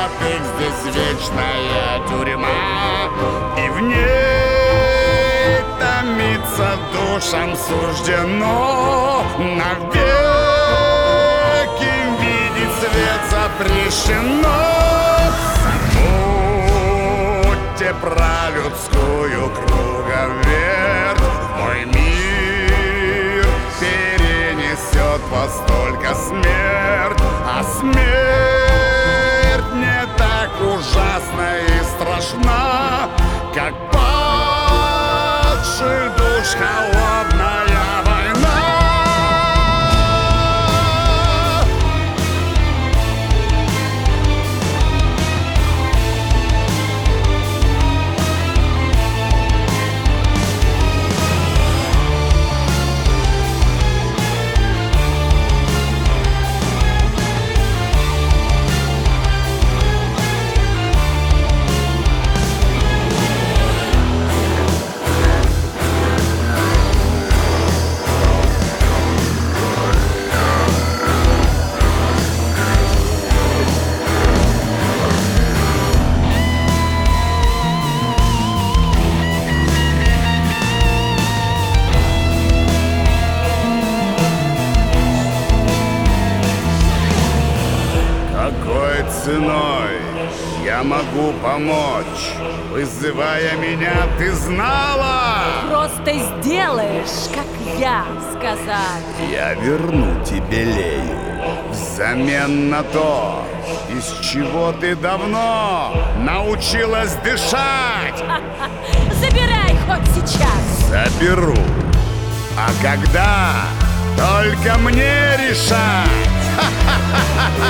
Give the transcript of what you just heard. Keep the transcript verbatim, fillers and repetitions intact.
святых здесь вечная тюрьма, и в ней томиться душам суждено навеки видеть свет запрещено. Забудьте про людскую круговерть, мой мир перенесет вас только смерть, а смерть не так ужасна и страшна, как падших душ холодная война. Какой ценой я могу помочь? Вызывая меня, ты знала? Просто сделаешь, как я сказала. Я верну тебе Лею взамен на то, из чего ты давно научилась дышать. Забирай хоть сейчас. Заберу. А когда? Только мне решать.